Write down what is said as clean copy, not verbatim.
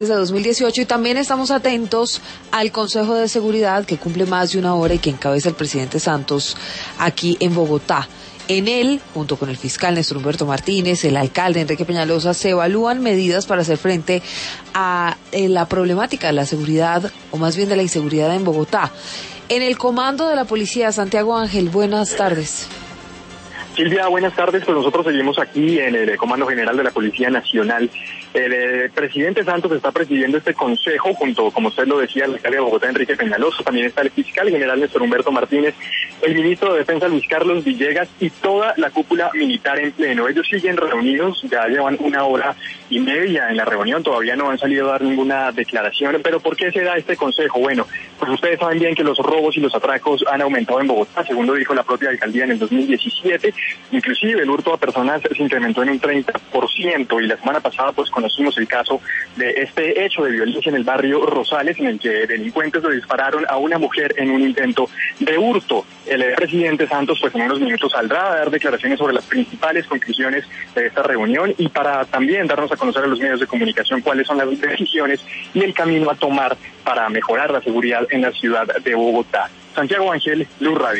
desde 2018 y también estamos atentos al Consejo de Seguridad que cumple más de una hora y que encabeza el presidente Santos aquí en Bogotá. En él, junto con el fiscal Néstor Humberto Martínez, el alcalde Enrique Peñalosa, se evalúan medidas para hacer frente a la problemática de la seguridad, o más bien de la inseguridad en Bogotá. En el comando de la policía, Santiago Ángel, buenas tardes. Silvia, buenas tardes. Pues nosotros seguimos aquí en el Comando General de la Policía Nacional. El presidente Santos está presidiendo este consejo junto, como usted lo decía, el alcalde de Bogotá, Enrique Peñalosa. También está el fiscal general Néstor Humberto Martínez, el ministro de Defensa Luis Carlos Villegas y toda la cúpula militar en pleno. Ellos siguen reunidos, ya llevan 1 hora y media en la reunión, todavía no han salido a dar ninguna declaración. Pero ¿por qué se da este consejo? Bueno, pues ustedes saben bien que los robos y los atracos han aumentado en Bogotá, según lo dijo la propia alcaldía en el 2017. Inclusive el hurto a personas se incrementó en un 30% y la semana pasada pues conocimos el caso de este hecho de violencia en el barrio Rosales, en el que delincuentes le dispararon a una mujer en un intento de hurto. El presidente Santos pues en unos minutos saldrá a dar declaraciones sobre las principales conclusiones de esta reunión y para también darnos a conocer a los medios de comunicación cuáles son las decisiones y el camino a tomar para mejorar la seguridad en la ciudad de Bogotá. Santiago Ángel, Blue Radio.